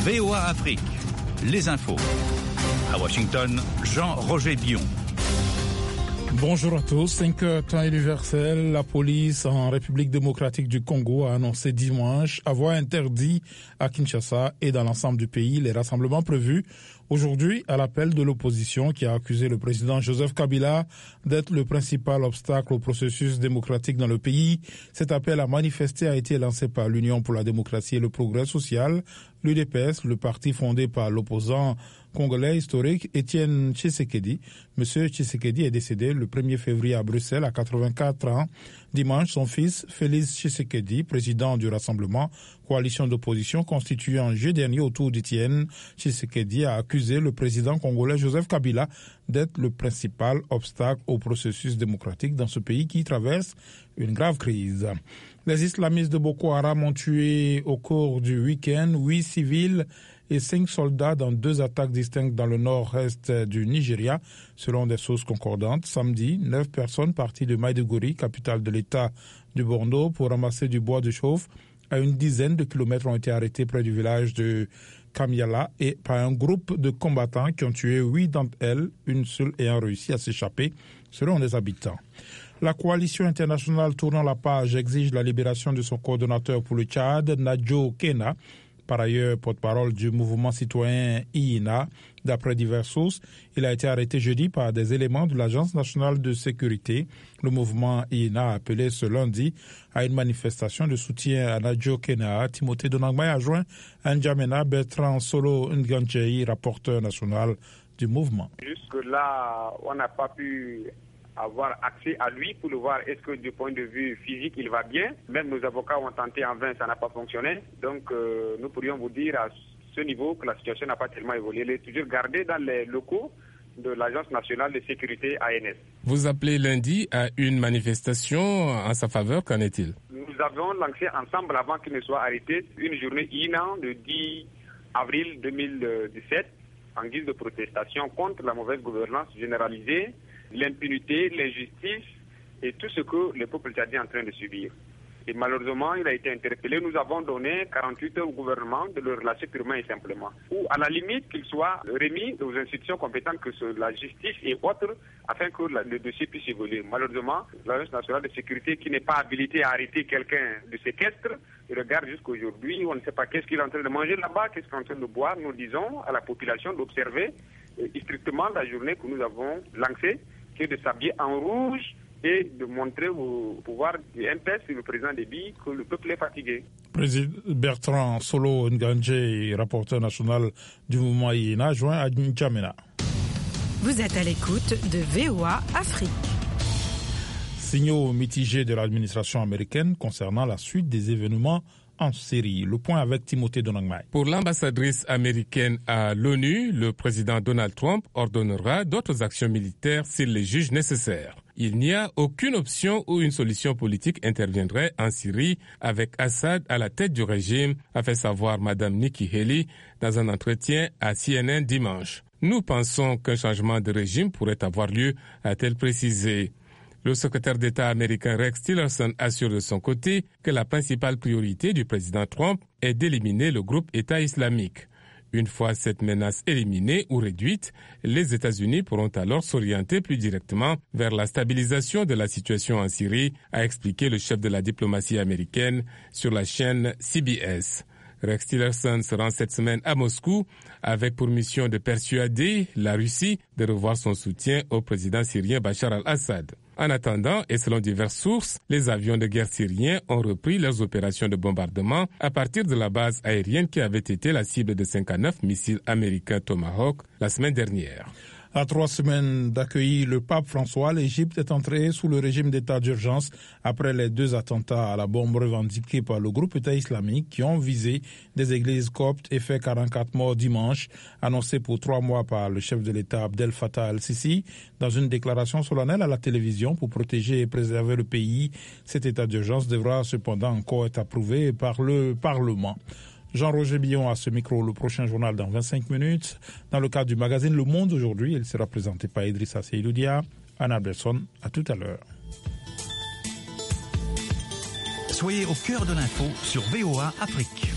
VOA Afrique, les infos. À Washington, Jean-Roger Bion. Bonjour à tous, 5 heures temps universel. La police en République démocratique du Congo a annoncé dimanche avoir interdit à Kinshasa et dans l'ensemble du pays les rassemblements prévus aujourd'hui à l'appel de l'opposition qui a accusé le président Joseph Kabila d'être le principal obstacle au processus démocratique dans le pays. Cet appel à manifester a été lancé par l'Union pour la démocratie et le progrès social, l'UDPS, le parti fondé par l'opposant congolais historique Étienne Tshisekedi. Monsieur Tshisekedi est décédé le 1er février à Bruxelles à 84 ans. Dimanche, son fils, Félix Tshisekedi, président du Rassemblement, coalition d'opposition constituée en juillet dernier autour d'Étienne Tshisekedi, a accusé le président congolais Joseph Kabila d'être le principal obstacle au processus démocratique dans ce pays qui traverse une grave crise. Les islamistes de Boko Haram ont tué au cours du week-end 8 civils et 5 soldats dans 2 attaques distinctes dans le nord-est du Nigeria. Selon des sources concordantes, samedi, 9 personnes parties de Maiduguri, capitale de l'État du Borno, pour ramasser du bois de chauffe à une dizaine de kilomètres ont été arrêtés près du village de Kamiala et par un groupe de combattants qui ont tué 8 d'entre elles, une seule ayant réussi à s'échapper, selon les habitants. La coalition internationale tournant la page exige la libération de son coordonnateur pour le Tchad, Nadjo Kena, par ailleurs porte-parole du mouvement citoyen IINA. D'après diverses sources, il a été arrêté jeudi par des éléments de l'Agence nationale de sécurité. Le mouvement IINA a appelé ce lundi à une manifestation de soutien à Nadjo Kena. Timothée Donangmay a joint N'Djamena Bertrand Solo Ngandjei, rapporteur national du mouvement. Jusque-là, on n'a pas pu avoir accès à lui pour le voir est-ce que du point de vue physique il va bien. Même nos avocats ont tenté en vain, ça n'a pas fonctionné. Donc nous pourrions vous dire à ce niveau que la situation n'a pas tellement évolué. Elle est toujours gardée dans les locaux de l'Agence nationale de sécurité ANS. Vous appelez lundi à une manifestation en sa faveur, qu'en est-il? Nous avons lancé ensemble, avant qu'il ne soit arrêté, une journée INA le 10 avril 2017 en guise de protestation contre la mauvaise gouvernance généralisée, l'impunité, l'injustice et tout ce que le peuple tchadien est en train de subir. Et malheureusement, il a été interpellé. Nous avons donné 48 heures au gouvernement de le relâcher purement et simplement. Ou à la limite qu'il soit remis aux institutions compétentes que la justice et autres, afin que le dossier puisse évoluer. Malheureusement, l'Agence nationale de sécurité qui n'est pas habilitée à arrêter quelqu'un de séquestre, il regarde jusqu'aujourd'hui, on ne sait pas qu'est-ce qu'il est en train de manger là-bas, qu'est-ce qu'il est en train de boire. Nous disons à la population d'observer strictement la journée que nous avons lancée, qui est de s'habiller en rouge et de montrer au pouvoir du MPS et le président Déby que le peuple est fatigué. Président Bertrand Solo Ngandjei, rapporteur national du mouvement IINA, joint à N'Djamena. Vous êtes à l'écoute de VOA Afrique. Signaux mitigés de l'administration américaine concernant la suite des événements en Syrie. Le point avec Timothée Donangmay. Pour l'ambassadrice américaine à l'ONU, le président Donald Trump ordonnera d'autres actions militaires s'il les juge nécessaires. Il n'y a aucune option où une solution politique interviendrait en Syrie avec Assad à la tête du régime, a fait savoir Mme Nikki Haley dans un entretien à CNN dimanche. Nous pensons qu'un changement de régime pourrait avoir lieu, a-t-elle précisé. Le secrétaire d'État américain Rex Tillerson assure de son côté que la principale priorité du président Trump est d'éliminer le groupe État islamique. Une fois cette menace éliminée ou réduite, les États-Unis pourront alors s'orienter plus directement vers la stabilisation de la situation en Syrie, a expliqué le chef de la diplomatie américaine sur la chaîne CBS. Rex Tillerson se rend cette semaine à Moscou avec pour mission de persuader la Russie de revoir son soutien au président syrien Bachar al-Assad. En attendant, et selon diverses sources, les avions de guerre syriens ont repris leurs opérations de bombardement à partir de la base aérienne qui avait été la cible de 59 missiles américains Tomahawk la semaine dernière. À 3 semaines d'accueillir le pape François, l'Égypte est entrée sous le régime d'état d'urgence après les 2 attentats à la bombe revendiqués par le groupe État islamique qui ont visé des églises coptes et fait 44 morts dimanche, annoncé pour 3 mois par le chef de l'État Abdel Fattah al-Sisi dans une déclaration solennelle à la télévision pour protéger et préserver le pays. Cet état d'urgence devra cependant encore être approuvé par le Parlement. Jean-Roger Bion à ce micro, le prochain journal dans 25 minutes. Dans le cadre du magazine Le Monde aujourd'hui, il sera présenté par Idrissa Seydoudia, Anna Berson. À tout à l'heure. Soyez au cœur de l'info sur VOA Afrique.